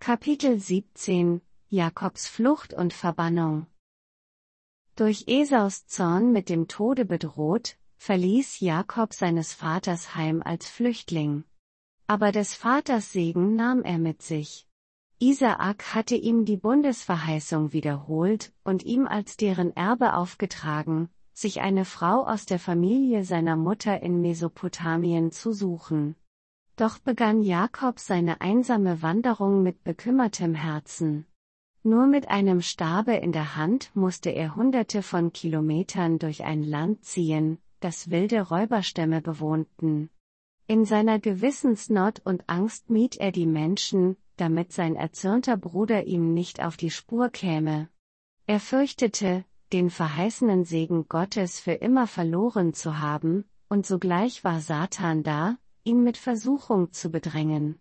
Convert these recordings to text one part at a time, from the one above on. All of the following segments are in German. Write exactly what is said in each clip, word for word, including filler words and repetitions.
Kapitel siebzehn Jakobs Flucht und Verbannung. Durch Esaus Zorn mit dem Tode bedroht, verließ Jakob seines Vaters Heim als Flüchtling. Aber des Vaters Segen nahm er mit sich. Isaak hatte ihm die Bundesverheißung wiederholt und ihm als deren Erbe aufgetragen, sich eine Frau aus der Familie seiner Mutter in Mesopotamien zu suchen. Doch begann Jakob seine einsame Wanderung mit bekümmertem Herzen. Nur mit einem Stabe in der Hand musste er hunderte von Kilometern durch ein Land ziehen, das wilde Räuberstämme bewohnten. In seiner Gewissensnot und Angst mied er die Menschen, damit sein erzürnter Bruder ihm nicht auf die Spur käme. Er fürchtete, den verheißenen Segen Gottes für immer verloren zu haben, und sogleich war Satan da, ihn mit Versuchung zu bedrängen.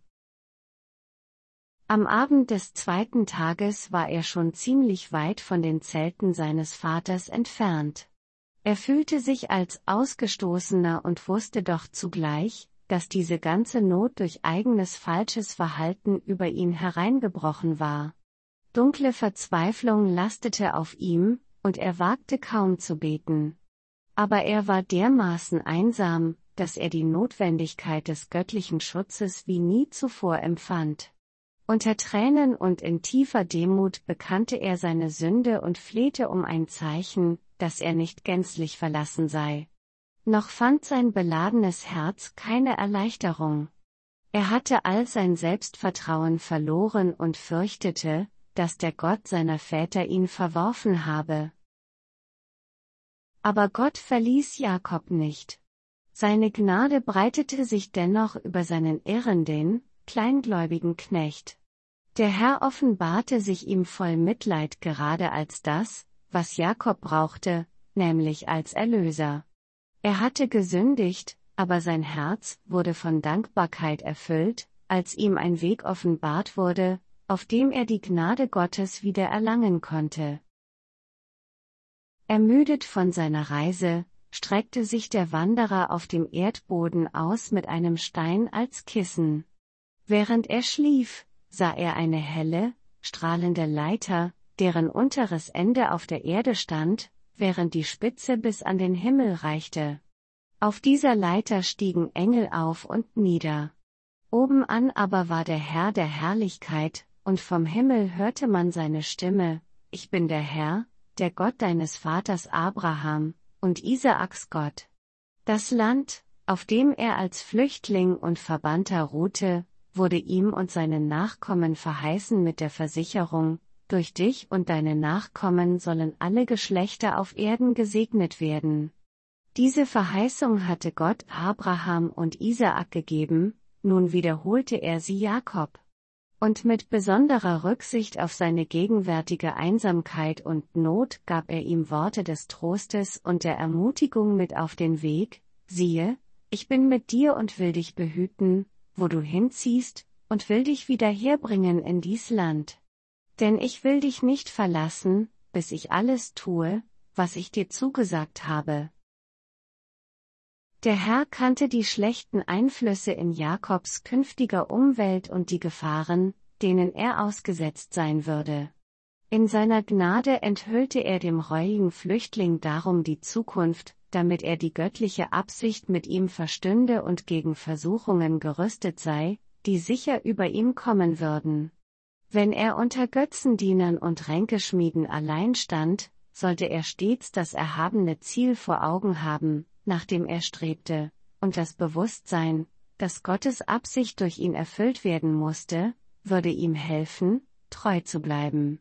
Am Abend des zweiten Tages war er schon ziemlich weit von den Zelten seines Vaters entfernt. Er fühlte sich als Ausgestoßener und wusste doch zugleich, dass diese ganze Not durch eigenes falsches Verhalten über ihn hereingebrochen war. Dunkle Verzweiflung lastete auf ihm, und er wagte kaum zu beten. Aber er war dermaßen einsam, dass er die Notwendigkeit des göttlichen Schutzes wie nie zuvor empfand. Unter Tränen und in tiefer Demut bekannte er seine Sünde und flehte um ein Zeichen, dass er nicht gänzlich verlassen sei. Noch fand sein beladenes Herz keine Erleichterung. Er hatte all sein Selbstvertrauen verloren und fürchtete, dass der Gott seiner Väter ihn verworfen habe. Aber Gott verließ Jakob nicht. Seine Gnade breitete sich dennoch über seinen irrenden, kleingläubigen Knecht. Der Herr offenbarte sich ihm voll Mitleid gerade als das, was Jakob brauchte, nämlich als Erlöser. Er hatte gesündigt, aber sein Herz wurde von Dankbarkeit erfüllt, als ihm ein Weg offenbart wurde, auf dem er die Gnade Gottes wieder erlangen konnte. Ermüdet von seiner Reise, streckte sich der Wanderer auf dem Erdboden aus mit einem Stein als Kissen. Während er schlief, sah er eine helle, strahlende Leiter, deren unteres Ende auf der Erde stand, während die Spitze bis an den Himmel reichte. Auf dieser Leiter stiegen Engel auf und nieder. Obenan aber war der Herr der Herrlichkeit, und vom Himmel hörte man seine Stimme: Ich bin der Herr, der Gott deines Vaters Abraham und Isaaks Gott. Das Land, auf dem er als Flüchtling und Verbannter ruhte, wurde ihm und seinen Nachkommen verheißen mit der Versicherung: Durch dich und deine Nachkommen sollen alle Geschlechter auf Erden gesegnet werden. Diese Verheißung hatte Gott Abraham und Isaak gegeben, nun wiederholte er sie Jakob. Und mit besonderer Rücksicht auf seine gegenwärtige Einsamkeit und Not gab er ihm Worte des Trostes und der Ermutigung mit auf den Weg: Siehe, ich bin mit dir und will dich behüten, wo du hinziehst, und will dich wieder herbringen in dies Land. Denn ich will dich nicht verlassen, bis ich alles tue, was ich dir zugesagt habe. Der Herr kannte die schlechten Einflüsse in Jakobs künftiger Umwelt und die Gefahren, denen er ausgesetzt sein würde. In seiner Gnade enthüllte er dem reuigen Flüchtling darum die Zukunft, damit er die göttliche Absicht mit ihm verstünde und gegen Versuchungen gerüstet sei, die sicher über ihm kommen würden. Wenn er unter Götzendienern und Ränkeschmieden allein stand, sollte er stets das erhabene Ziel vor Augen haben, nach dem er strebte, und das Bewusstsein, dass Gottes Absicht durch ihn erfüllt werden musste, würde ihm helfen, treu zu bleiben.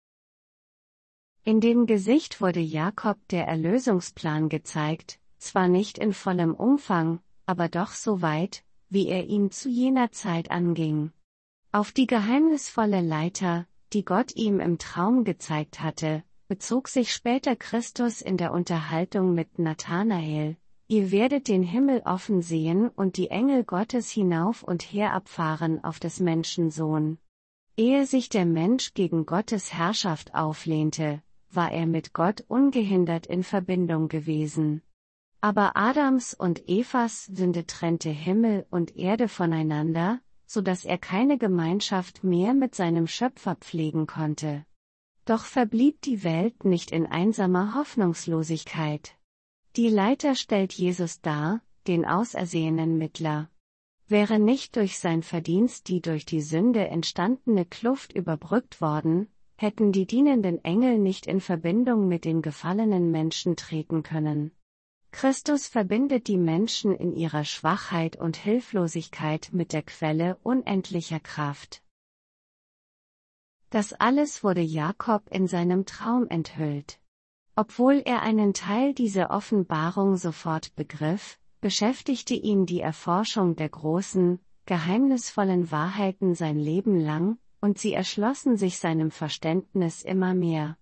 In dem Gesicht wurde Jakob der Erlösungsplan gezeigt, zwar nicht in vollem Umfang, aber doch so weit, wie er ihn zu jener Zeit anging. Auf die geheimnisvolle Leiter, die Gott ihm im Traum gezeigt hatte, bezog sich später Christus in der Unterhaltung mit Nathanael: Ihr werdet den Himmel offen sehen und die Engel Gottes hinauf und herabfahren auf des Menschen Sohn. Ehe sich der Mensch gegen Gottes Herrschaft auflehnte, war er mit Gott ungehindert in Verbindung gewesen. Aber Adams und Evas Sünde trennte Himmel und Erde voneinander, so dass er keine Gemeinschaft mehr mit seinem Schöpfer pflegen konnte. Doch verblieb die Welt nicht in einsamer Hoffnungslosigkeit. Die Leiter stellt Jesus dar, den ausersehenen Mittler. Wäre nicht durch sein Verdienst die durch die Sünde entstandene Kluft überbrückt worden, hätten die dienenden Engel nicht in Verbindung mit den gefallenen Menschen treten können. Christus verbindet die Menschen in ihrer Schwachheit und Hilflosigkeit mit der Quelle unendlicher Kraft. Das alles wurde Jakob in seinem Traum enthüllt. Obwohl er einen Teil dieser Offenbarung sofort begriff, beschäftigte ihn die Erforschung der großen, geheimnisvollen Wahrheiten sein Leben lang, und sie erschlossen sich seinem Verständnis immer mehr.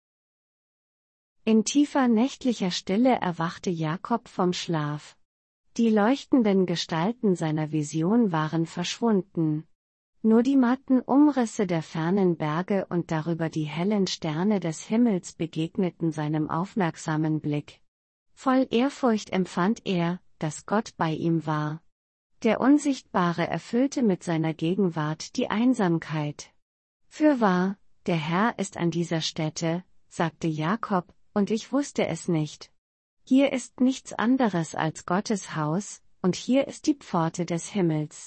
In tiefer nächtlicher Stille erwachte Jakob vom Schlaf. Die leuchtenden Gestalten seiner Vision waren verschwunden. Nur die matten Umrisse der fernen Berge und darüber die hellen Sterne des Himmels begegneten seinem aufmerksamen Blick. Voll Ehrfurcht empfand er, dass Gott bei ihm war. Der Unsichtbare erfüllte mit seiner Gegenwart die Einsamkeit. Fürwahr, der Herr ist an dieser Stätte, sagte Jakob, und ich wusste es nicht. Hier ist nichts anderes als Gottes Haus, und hier ist die Pforte des Himmels.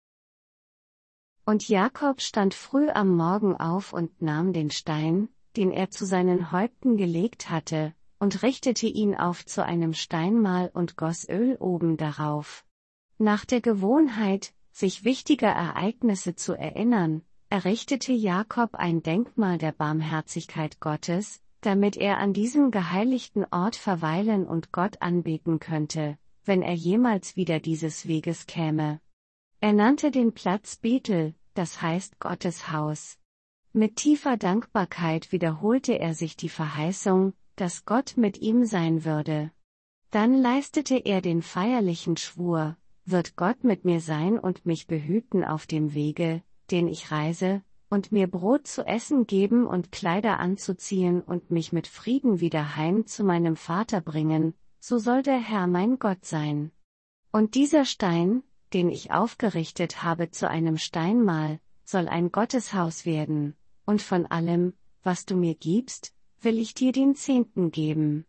Und Jakob stand früh am Morgen auf und nahm den Stein, den er zu seinen Häupten gelegt hatte, und richtete ihn auf zu einem Steinmal und goss Öl oben darauf. Nach der Gewohnheit, sich wichtiger Ereignisse zu erinnern, errichtete Jakob ein Denkmal der Barmherzigkeit Gottes, damit er an diesem geheiligten Ort verweilen und Gott anbeten könnte, wenn er jemals wieder dieses Weges käme. Er nannte den Platz Bethel, das heißt Gottes Haus. Mit tiefer Dankbarkeit wiederholte er sich die Verheißung, dass Gott mit ihm sein würde. Dann leistete er den feierlichen Schwur: Wird Gott mit mir sein und mich behüten auf dem Wege, den ich reise, und mir Brot zu essen geben und Kleider anzuziehen und mich mit Frieden wieder heim zu meinem Vater bringen, so soll der Herr mein Gott sein. Und dieser Stein, den ich aufgerichtet habe zu einem Steinmal, soll ein Gotteshaus werden, und von allem, was du mir gibst, will ich dir den Zehnten geben.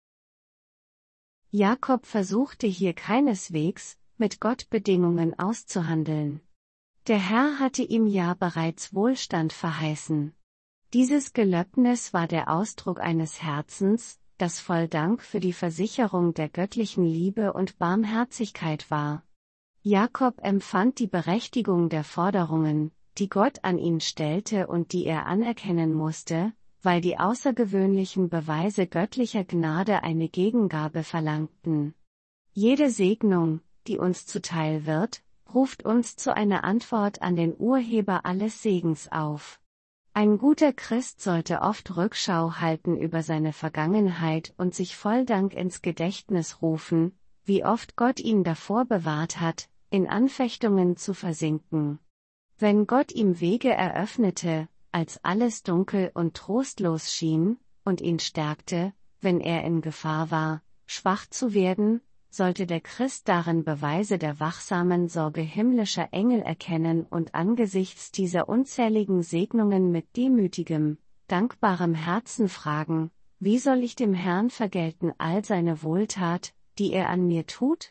Jakob versuchte hier keineswegs, mit Gott Bedingungen auszuhandeln. Der Herr hatte ihm ja bereits Wohlstand verheißen. Dieses Gelöbnis war der Ausdruck eines Herzens, das voll Dank für die Versicherung der göttlichen Liebe und Barmherzigkeit war. Jakob empfand die Berechtigung der Forderungen, die Gott an ihn stellte und die er anerkennen musste, weil die außergewöhnlichen Beweise göttlicher Gnade eine Gegengabe verlangten. Jede Segnung, die uns zuteil wird, ruft uns zu einer Antwort an den Urheber alles Segens auf. Ein guter Christ sollte oft Rückschau halten über seine Vergangenheit und sich voll Dank ins Gedächtnis rufen, wie oft Gott ihn davor bewahrt hat, in Anfechtungen zu versinken. Wenn Gott ihm Wege eröffnete, als alles dunkel und trostlos schien, und ihn stärkte, wenn er in Gefahr war, schwach zu werden, sollte der Christ darin Beweise der wachsamen Sorge himmlischer Engel erkennen und angesichts dieser unzähligen Segnungen mit demütigem, dankbarem Herzen fragen: Wie soll ich dem Herrn vergelten all seine Wohltat, die er an mir tut?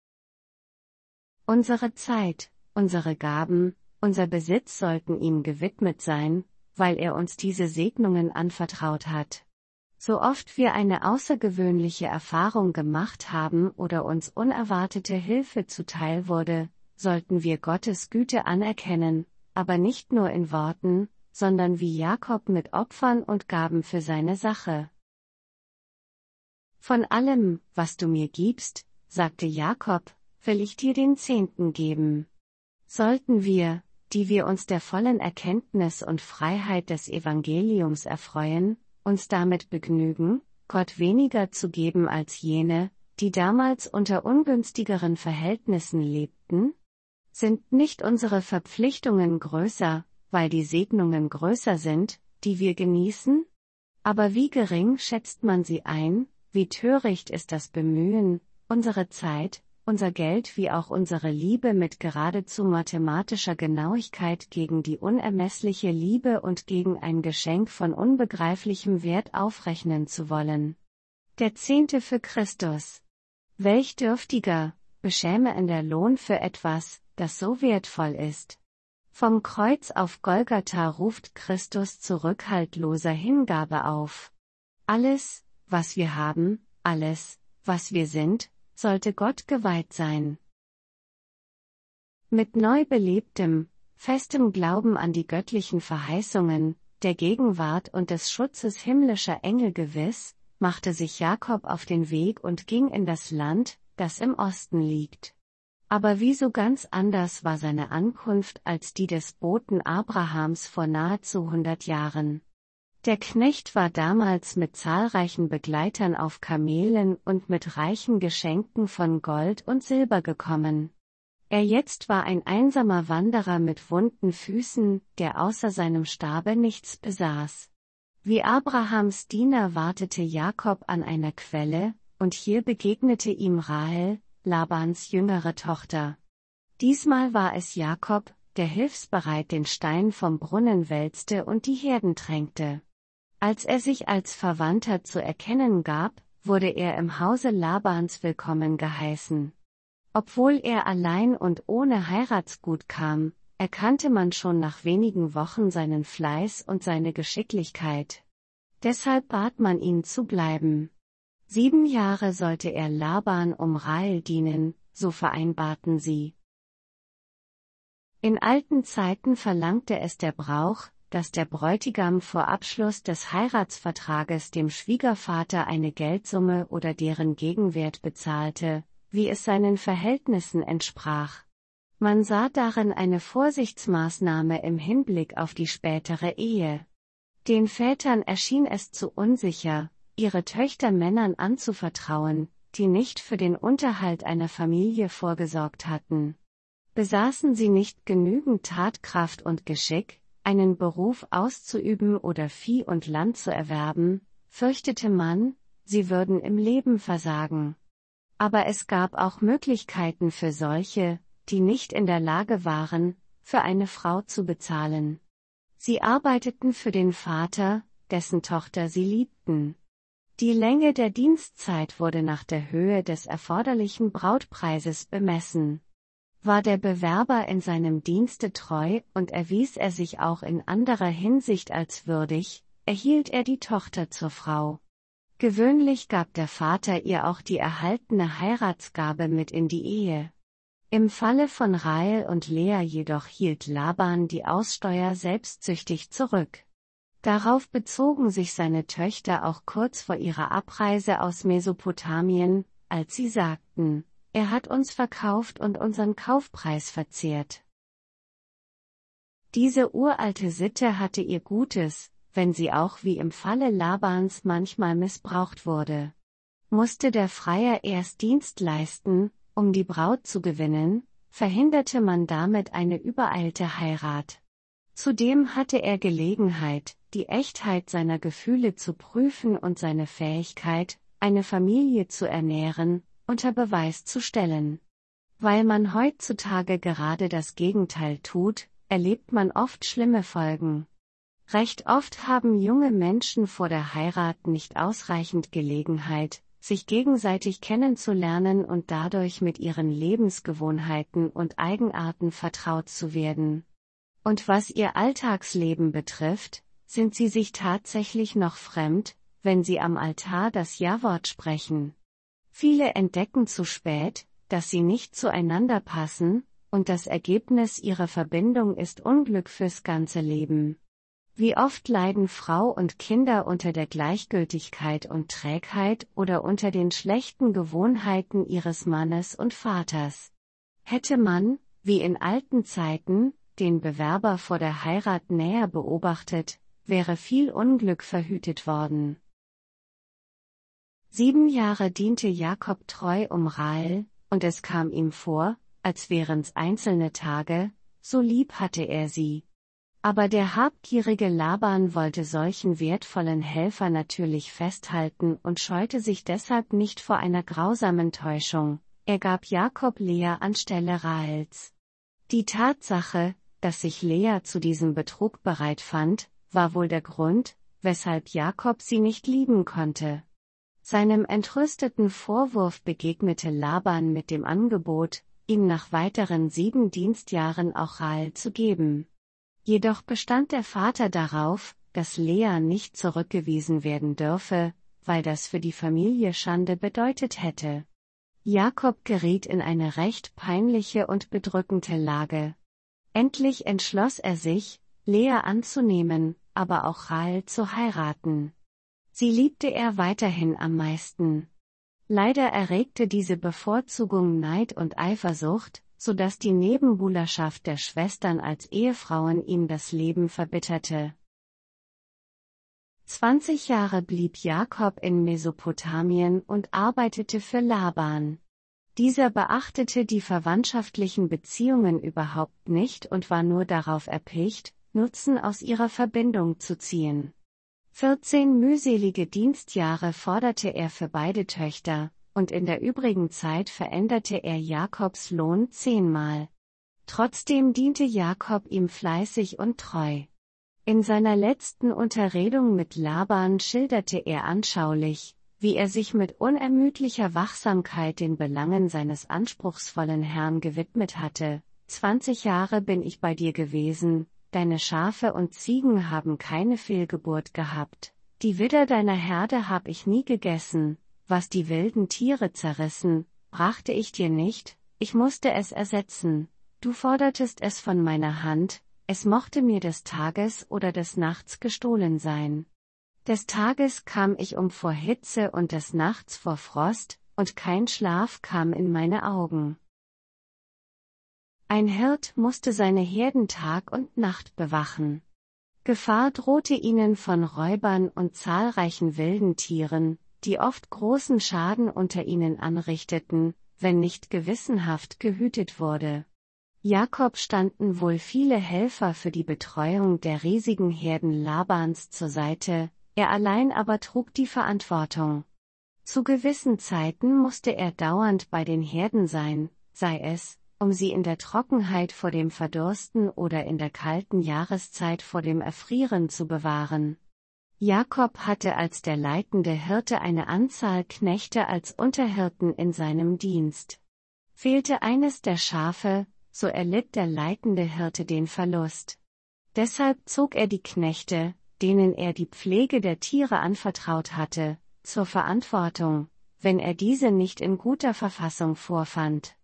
Unsere Zeit, unsere Gaben, unser Besitz sollten ihm gewidmet sein, weil er uns diese Segnungen anvertraut hat. So oft wir eine außergewöhnliche Erfahrung gemacht haben oder uns unerwartete Hilfe zuteil wurde, sollten wir Gottes Güte anerkennen, aber nicht nur in Worten, sondern wie Jakob mit Opfern und Gaben für seine Sache. Von allem, was du mir gibst, sagte Jakob, will ich dir den Zehnten geben. Sollten wir, die wir uns der vollen Erkenntnis und Freiheit des Evangeliums erfreuen, uns damit begnügen, Gott weniger zu geben als jene, die damals unter ungünstigeren Verhältnissen lebten? Sind nicht unsere Verpflichtungen größer, weil die Segnungen größer sind, die wir genießen? Aber wie gering schätzt man sie ein, wie töricht ist das Bemühen, unsere Zeit, unser Geld wie auch unsere Liebe mit geradezu mathematischer Genauigkeit gegen die unermessliche Liebe und gegen ein Geschenk von unbegreiflichem Wert aufrechnen zu wollen. Der Zehnte für Christus. Welch dürftiger, beschämender Lohn für etwas, das so wertvoll ist. Vom Kreuz auf Golgatha ruft Christus zu rückhaltloser Hingabe auf. Alles, was wir haben, alles, was wir sind, sollte Gott geweiht sein. Mit neu belebtem, festem Glauben an die göttlichen Verheißungen, der Gegenwart und des Schutzes himmlischer Engel gewiss, machte sich Jakob auf den Weg und ging in das Land, das im Osten liegt. Aber wieso ganz anders war seine Ankunft als die des Boten Abrahams vor nahezu hundert Jahren. Der Knecht war damals mit zahlreichen Begleitern auf Kamelen und mit reichen Geschenken von Gold und Silber gekommen. Er jetzt war ein einsamer Wanderer mit wunden Füßen, der außer seinem Stabe nichts besaß. Wie Abrahams Diener wartete Jakob an einer Quelle, und hier begegnete ihm Rahel, Labans jüngere Tochter. Diesmal war es Jakob, der hilfsbereit den Stein vom Brunnen wälzte und die Herden tränkte. Als er sich als Verwandter zu erkennen gab, wurde er im Hause Labans willkommen geheißen. Obwohl er allein und ohne Heiratsgut kam, erkannte man schon nach wenigen Wochen seinen Fleiß und seine Geschicklichkeit. Deshalb bat man ihn zu bleiben. Sieben Jahre sollte er Laban um Rahel dienen, so vereinbarten sie. In alten Zeiten verlangte es der Brauch, dass der Bräutigam vor Abschluss des Heiratsvertrages dem Schwiegervater eine Geldsumme oder deren Gegenwert bezahlte, wie es seinen Verhältnissen entsprach. Man sah darin eine Vorsichtsmaßnahme im Hinblick auf die spätere Ehe. Den Vätern erschien es zu unsicher, ihre Töchter Männern anzuvertrauen, die nicht für den Unterhalt einer Familie vorgesorgt hatten. Besaßen sie nicht genügend Tatkraft und Geschick, einen Beruf auszuüben oder Vieh und Land zu erwerben, fürchtete man, sie würden im Leben versagen. Aber es gab auch Möglichkeiten für solche, die nicht in der Lage waren, für eine Frau zu bezahlen. Sie arbeiteten für den Vater, dessen Tochter sie liebten. Die Länge der Dienstzeit wurde nach der Höhe des erforderlichen Brautpreises bemessen. War der Bewerber in seinem Dienste treu und erwies er sich auch in anderer Hinsicht als würdig, erhielt er die Tochter zur Frau. Gewöhnlich gab der Vater ihr auch die erhaltene Heiratsgabe mit in die Ehe. Im Falle von Rahel und Lea jedoch hielt Laban die Aussteuer selbstsüchtig zurück. Darauf bezogen sich seine Töchter auch kurz vor ihrer Abreise aus Mesopotamien, als sie sagten: Er hat uns verkauft und unseren Kaufpreis verzehrt. Diese uralte Sitte hatte ihr Gutes, wenn sie auch wie im Falle Labans manchmal missbraucht wurde. Musste der Freier erst Dienst leisten, um die Braut zu gewinnen, verhinderte man damit eine übereilte Heirat. Zudem hatte er Gelegenheit, die Echtheit seiner Gefühle zu prüfen und seine Fähigkeit, eine Familie zu ernähren, unter Beweis zu stellen. Weil man heutzutage gerade das Gegenteil tut, erlebt man oft schlimme Folgen. Recht oft haben junge Menschen vor der Heirat nicht ausreichend Gelegenheit, sich gegenseitig kennenzulernen und dadurch mit ihren Lebensgewohnheiten und Eigenarten vertraut zu werden. Und was ihr Alltagsleben betrifft, sind sie sich tatsächlich noch fremd, wenn sie am Altar das Ja-Wort sprechen. Viele entdecken zu spät, dass sie nicht zueinander passen, und das Ergebnis ihrer Verbindung ist Unglück fürs ganze Leben. Wie oft leiden Frau und Kinder unter der Gleichgültigkeit und Trägheit oder unter den schlechten Gewohnheiten ihres Mannes und Vaters. Hätte man, wie in alten Zeiten, den Bewerber vor der Heirat näher beobachtet, wäre viel Unglück verhütet worden. Sieben Jahre diente Jakob treu um Rahel, und es kam ihm vor, als wären's einzelne Tage, so lieb hatte er sie. Aber der habgierige Laban wollte solchen wertvollen Helfer natürlich festhalten und scheute sich deshalb nicht vor einer grausamen Täuschung, er gab Jakob Lea anstelle Rahels. Die Tatsache, dass sich Lea zu diesem Betrug bereit fand, war wohl der Grund, weshalb Jakob sie nicht lieben konnte. Seinem entrüsteten Vorwurf begegnete Laban mit dem Angebot, ihm nach weiteren sieben Dienstjahren auch Rahel zu geben. Jedoch bestand der Vater darauf, dass Lea nicht zurückgewiesen werden dürfe, weil das für die Familie Schande bedeutet hätte. Jakob geriet in eine recht peinliche und bedrückende Lage. Endlich entschloss er sich, Lea anzunehmen, aber auch Rahel zu heiraten. Sie liebte er weiterhin am meisten. Leider erregte diese Bevorzugung Neid und Eifersucht, so dass die Nebenbuhlerschaft der Schwestern als Ehefrauen ihm das Leben verbitterte. Zwanzig Jahre blieb Jakob in Mesopotamien und arbeitete für Laban. Dieser beachtete die verwandtschaftlichen Beziehungen überhaupt nicht und war nur darauf erpicht, Nutzen aus ihrer Verbindung zu ziehen. Vierzehn mühselige Dienstjahre forderte er für beide Töchter, und in der übrigen Zeit veränderte er Jakobs Lohn zehnmal. Trotzdem diente Jakob ihm fleißig und treu. In seiner letzten Unterredung mit Laban schilderte er anschaulich, wie er sich mit unermüdlicher Wachsamkeit den Belangen seines anspruchsvollen Herrn gewidmet hatte. Zwanzig Jahre bin ich bei dir gewesen, deine Schafe und Ziegen haben keine Fehlgeburt gehabt, die Widder deiner Herde hab ich nie gegessen, was die wilden Tiere zerrissen, brachte ich dir nicht, ich musste es ersetzen, du fordertest es von meiner Hand, es mochte mir des Tages oder des Nachts gestohlen sein. Des Tages kam ich um vor Hitze und des Nachts vor Frost, und kein Schlaf kam in meine Augen. Ein Hirt musste seine Herden Tag und Nacht bewachen. Gefahr drohte ihnen von Räubern und zahlreichen wilden Tieren, die oft großen Schaden unter ihnen anrichteten, wenn nicht gewissenhaft gehütet wurde. Jakob standen wohl viele Helfer für die Betreuung der riesigen Herden Labans zur Seite, er allein aber trug die Verantwortung. Zu gewissen Zeiten musste er dauernd bei den Herden sein, sei es, um sie in der Trockenheit vor dem Verdursten oder in der kalten Jahreszeit vor dem Erfrieren zu bewahren. Jakob hatte als der leitende Hirte eine Anzahl Knechte als Unterhirten in seinem Dienst. Fehlte eines der Schafe, so erlitt der leitende Hirte den Verlust. Deshalb zog er die Knechte, denen er die Pflege der Tiere anvertraut hatte, zur Verantwortung, wenn er diese nicht in guter Verfassung vorfand.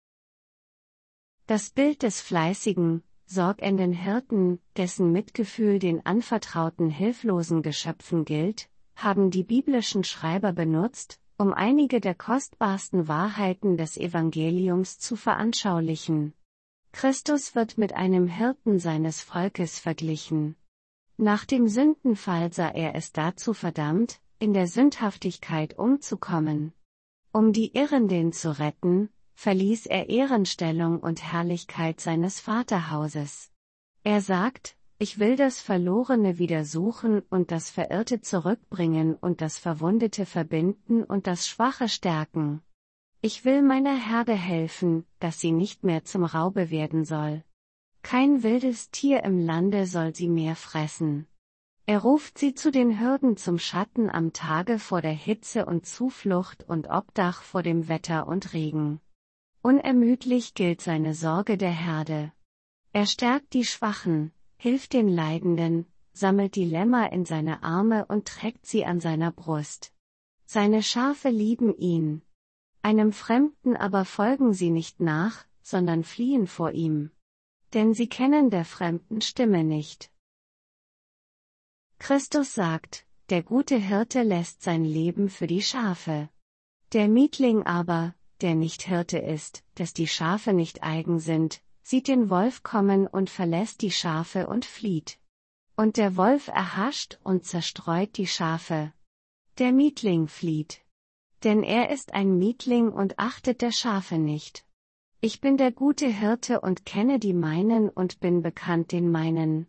Das Bild des fleißigen, sorgenden Hirten, dessen Mitgefühl den anvertrauten hilflosen Geschöpfen gilt, haben die biblischen Schreiber benutzt, um einige der kostbarsten Wahrheiten des Evangeliums zu veranschaulichen. Christus wird mit einem Hirten seines Volkes verglichen. Nach dem Sündenfall sah er es dazu verdammt, in der Sündhaftigkeit umzukommen. Um die Irrenden zu retten, verließ er Ehrenstellung und Herrlichkeit seines Vaterhauses. Er sagt, ich will das Verlorene wieder suchen und das Verirrte zurückbringen und das Verwundete verbinden und das Schwache stärken. Ich will meiner Herde helfen, dass sie nicht mehr zum Raube werden soll. Kein wildes Tier im Lande soll sie mehr fressen. Er ruft sie zu den Hürden zum Schatten am Tage vor der Hitze und Zuflucht und Obdach vor dem Wetter und Regen. Unermüdlich gilt seine Sorge der Herde. Er stärkt die Schwachen, hilft den Leidenden, sammelt die Lämmer in seine Arme und trägt sie an seiner Brust. Seine Schafe lieben ihn. Einem Fremden aber folgen sie nicht nach, sondern fliehen vor ihm. Denn sie kennen der fremden Stimme nicht. Christus sagt, der gute Hirte lässt sein Leben für die Schafe. Der Mietling aber, der nicht Hirte ist, dass die Schafe nicht eigen sind, sieht den Wolf kommen und verlässt die Schafe und flieht. Und der Wolf erhascht und zerstreut die Schafe. Der Mietling flieht. Denn er ist ein Mietling und achtet der Schafe nicht. Ich bin der gute Hirte und kenne die meinen und bin bekannt den meinen.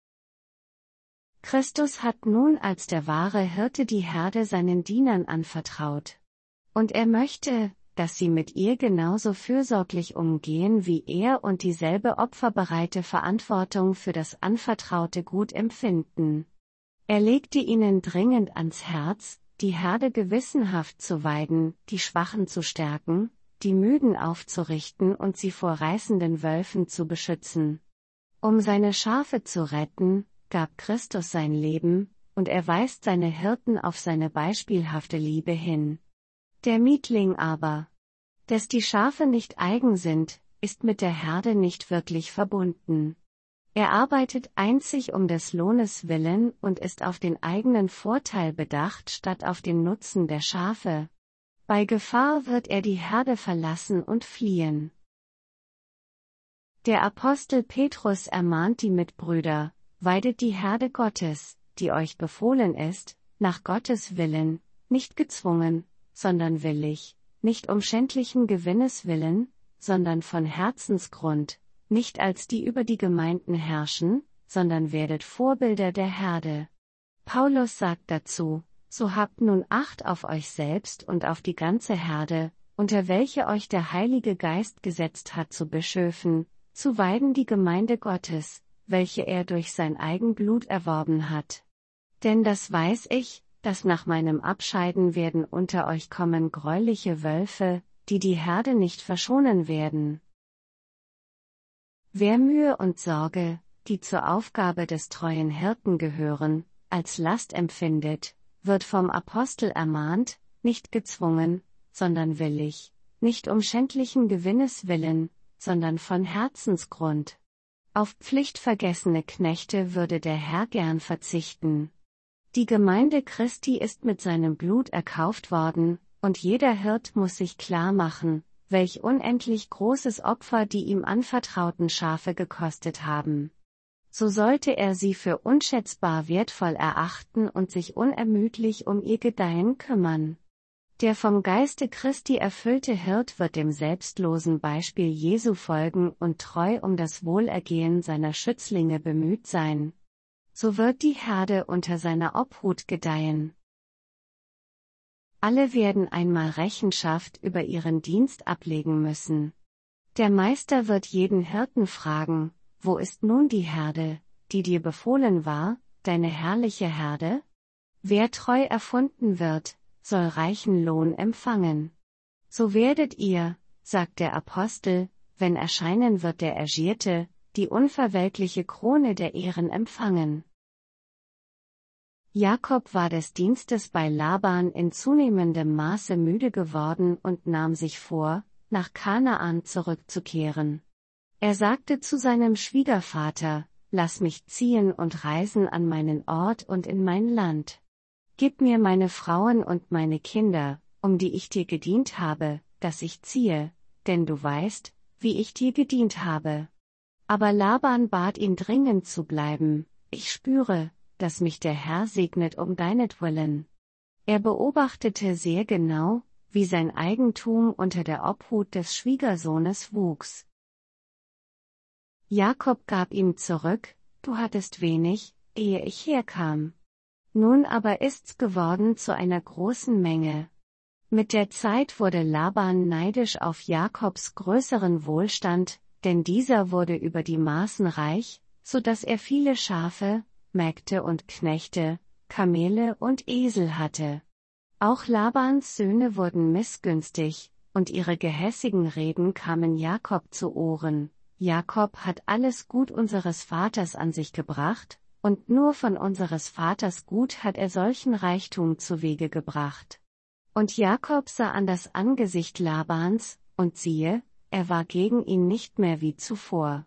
Christus hat nun als der wahre Hirte die Herde seinen Dienern anvertraut. Und er möchte, dass sie mit ihr genauso fürsorglich umgehen wie er und dieselbe opferbereite Verantwortung für das anvertraute Gut empfinden. Er legte ihnen dringend ans Herz, die Herde gewissenhaft zu weiden, die Schwachen zu stärken, die Müden aufzurichten und sie vor reißenden Wölfen zu beschützen. Um seine Schafe zu retten, gab Christus sein Leben, und er weist seine Hirten auf seine beispielhafte Liebe hin. Der Mietling aber, dass die Schafe nicht eigen sind, ist mit der Herde nicht wirklich verbunden. Er arbeitet einzig um des Lohnes willen und ist auf den eigenen Vorteil bedacht statt auf den Nutzen der Schafe. Bei Gefahr wird er die Herde verlassen und fliehen. Der Apostel Petrus ermahnt die Mitbrüder: Weidet die Herde Gottes, die euch befohlen ist, nach Gottes Willen, nicht gezwungen, sondern willig, nicht um schändlichen Gewinnes willen, sondern von Herzensgrund, nicht als die über die Gemeinden herrschen, sondern werdet Vorbilder der Herde. Paulus sagt dazu: So habt nun Acht auf euch selbst und auf die ganze Herde, unter welche euch der Heilige Geist gesetzt hat zu Bischöfen, zu weiden die Gemeinde Gottes, welche er durch sein Eigenblut erworben hat. Denn das weiß ich, dass nach meinem Abscheiden werden unter euch kommen greuliche Wölfe, die die Herde nicht verschonen werden. Wer Mühe und Sorge, die zur Aufgabe des treuen Hirten gehören, als Last empfindet, wird vom Apostel ermahnt, nicht gezwungen, sondern willig, nicht um schändlichen Gewinnes willen, sondern von Herzensgrund. Auf pflichtvergessene Knechte würde der Herr gern verzichten. Die Gemeinde Christi ist mit seinem Blut erkauft worden, und jeder Hirt muss sich klar machen, welch unendlich großes Opfer die ihm anvertrauten Schafe gekostet haben. So sollte er sie für unschätzbar wertvoll erachten und sich unermüdlich um ihr Gedeihen kümmern. Der vom Geiste Christi erfüllte Hirt wird dem selbstlosen Beispiel Jesu folgen und treu um das Wohlergehen seiner Schützlinge bemüht sein. So wird die Herde unter seiner Obhut gedeihen. Alle werden einmal Rechenschaft über ihren Dienst ablegen müssen. Der Meister wird jeden Hirten fragen: Wo ist nun die Herde, die dir befohlen war, deine herrliche Herde? Wer treu erfunden wird, soll reichen Lohn empfangen. So werdet ihr, sagt der Apostel, wenn erscheinen wird der Ergierte, die unverwelkliche Krone der Ehren empfangen. Jakob war des Dienstes bei Laban in zunehmendem Maße müde geworden und nahm sich vor, nach Kanaan zurückzukehren. Er sagte zu seinem Schwiegervater: Lass mich ziehen und reisen an meinen Ort und in mein Land. Gib mir meine Frauen und meine Kinder, um die ich dir gedient habe, dass ich ziehe, denn du weißt, wie ich dir gedient habe. Aber Laban bat ihn dringend zu bleiben: Ich spüre, dass mich der Herr segnet um deinetwillen. Er beobachtete sehr genau, wie sein Eigentum unter der Obhut des Schwiegersohnes wuchs. Jakob gab ihm zurück: Du hattest wenig, ehe ich herkam. Nun aber ist's geworden zu einer großen Menge. Mit der Zeit wurde Laban neidisch auf Jakobs größeren Wohlstand, denn dieser wurde über die Maßen reich, so dass er viele Schafe, Mägde und Knechte, Kamele und Esel hatte. Auch Labans Söhne wurden missgünstig, und ihre gehässigen Reden kamen Jakob zu Ohren: Jakob hat alles Gut unseres Vaters an sich gebracht, und nur von unseres Vaters Gut hat er solchen Reichtum zuwege gebracht. Und Jakob sah an das Angesicht Labans, und siehe, er war gegen ihn nicht mehr wie zuvor.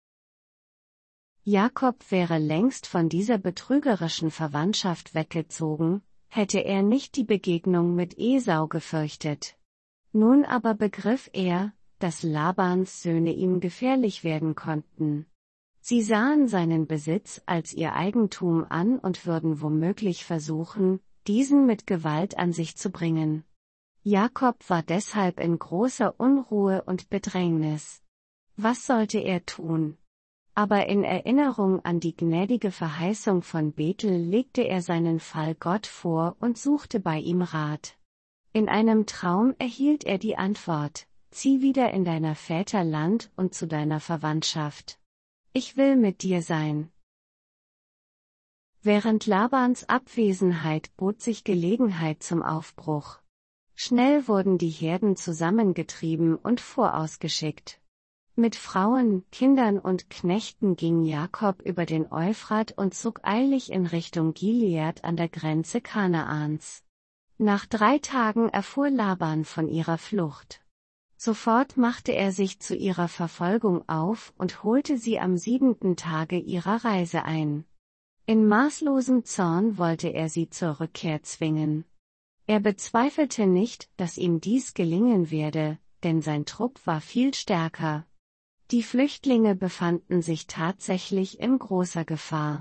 Jakob wäre längst von dieser betrügerischen Verwandtschaft weggezogen, hätte er nicht die Begegnung mit Esau gefürchtet. Nun aber begriff er, dass Labans Söhne ihm gefährlich werden konnten. Sie sahen seinen Besitz als ihr Eigentum an und würden womöglich versuchen, diesen mit Gewalt an sich zu bringen. Jakob war deshalb in großer Unruhe und Bedrängnis. Was sollte er tun? Aber in Erinnerung an die gnädige Verheißung von Bethel legte er seinen Fall Gott vor und suchte bei ihm Rat. In einem Traum erhielt er die Antwort: Zieh wieder in deiner Väter Land und zu deiner Verwandtschaft. Ich will mit dir sein. Während Labans Abwesenheit bot sich Gelegenheit zum Aufbruch. Schnell wurden die Herden zusammengetrieben und vorausgeschickt. Mit Frauen, Kindern und Knechten ging Jakob über den Euphrat und zog eilig in Richtung Gilead an der Grenze Kanaans. Nach drei Tagen erfuhr Laban von ihrer Flucht. Sofort machte er sich zu ihrer Verfolgung auf und holte sie am siebenten Tage ihrer Reise ein. In maßlosem Zorn wollte er sie zur Rückkehr zwingen. Er bezweifelte nicht, dass ihm dies gelingen werde, denn sein Trupp war viel stärker. Die Flüchtlinge befanden sich tatsächlich in großer Gefahr.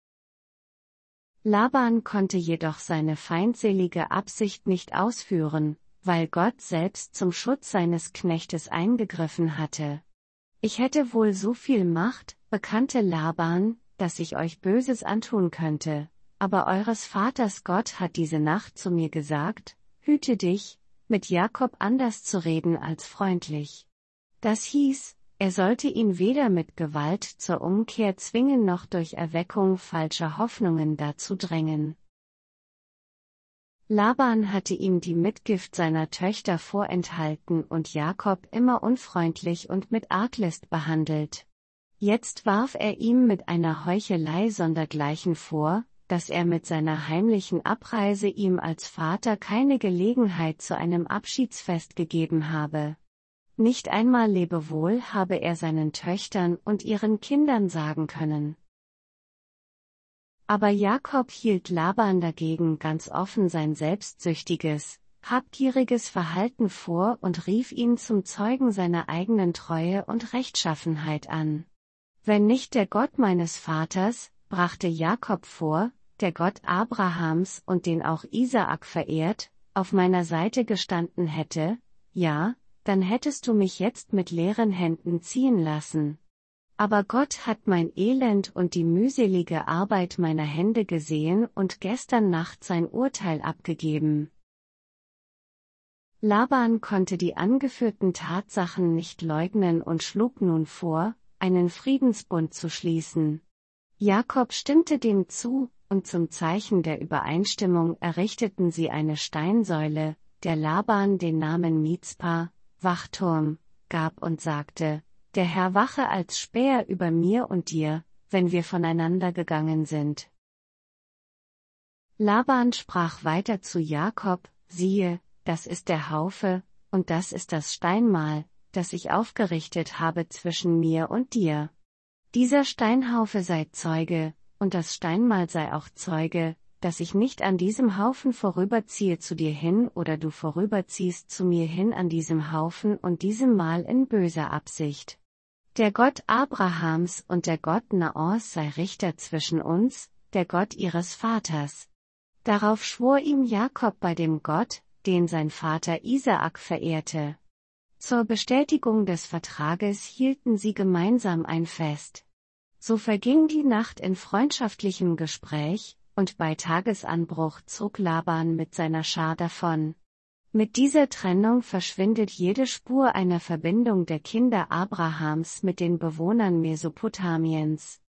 Laban konnte jedoch seine feindselige Absicht nicht ausführen, weil Gott selbst zum Schutz seines Knechtes eingegriffen hatte. Ich hätte wohl so viel Macht, bekannte Laban, dass ich euch Böses antun könnte, aber eures Vaters Gott hat diese Nacht zu mir gesagt: Hüte dich, mit Jakob anders zu reden als freundlich. Das hieß, er sollte ihn weder mit Gewalt zur Umkehr zwingen noch durch Erweckung falscher Hoffnungen dazu drängen. Laban hatte ihm die Mitgift seiner Töchter vorenthalten und Jakob immer unfreundlich und mit Arglist behandelt. Jetzt warf er ihm mit einer Heuchelei sondergleichen vor, dass er mit seiner heimlichen Abreise ihm als Vater keine Gelegenheit zu einem Abschiedsfest gegeben habe. Nicht einmal Lebewohl habe er seinen Töchtern und ihren Kindern sagen können. Aber Jakob hielt Laban dagegen ganz offen sein selbstsüchtiges, habgieriges Verhalten vor und rief ihn zum Zeugen seiner eigenen Treue und Rechtschaffenheit an. Wenn nicht der Gott meines Vaters, brachte Jakob vor, der Gott Abrahams und den auch Isaak verehrt, auf meiner Seite gestanden hätte, ja, dann hättest du mich jetzt mit leeren Händen ziehen lassen. Aber Gott hat mein Elend und die mühselige Arbeit meiner Hände gesehen und gestern Nacht sein Urteil abgegeben. Laban konnte die angeführten Tatsachen nicht leugnen und schlug nun vor, einen Friedensbund zu schließen. Jakob stimmte dem zu, und zum Zeichen der Übereinstimmung errichteten sie eine Steinsäule, der Laban den Namen Mizpa, Wachturm, gab und sagte: Der Herr wache als Späher über mir und dir, wenn wir voneinander gegangen sind. Laban sprach weiter zu Jakob: Siehe, das ist der Haufe, und das ist das Steinmal, das ich aufgerichtet habe zwischen mir und dir. Dieser Steinhaufe sei Zeuge, und das Steinmal sei auch Zeuge, dass ich nicht an diesem Haufen vorüberziehe zu dir hin oder du vorüberziehst zu mir hin an diesem Haufen und diesem Mal in böser Absicht. Der Gott Abrahams und der Gott Naors sei Richter zwischen uns, der Gott ihres Vaters. Darauf schwor ihm Jakob bei dem Gott, den sein Vater Isaak verehrte. Zur Bestätigung des Vertrages hielten sie gemeinsam ein Fest. So verging die Nacht in freundschaftlichem Gespräch, und bei Tagesanbruch zog Laban mit seiner Schar davon. Mit dieser Trennung verschwindet jede Spur einer Verbindung der Kinder Abrahams mit den Bewohnern Mesopotamiens.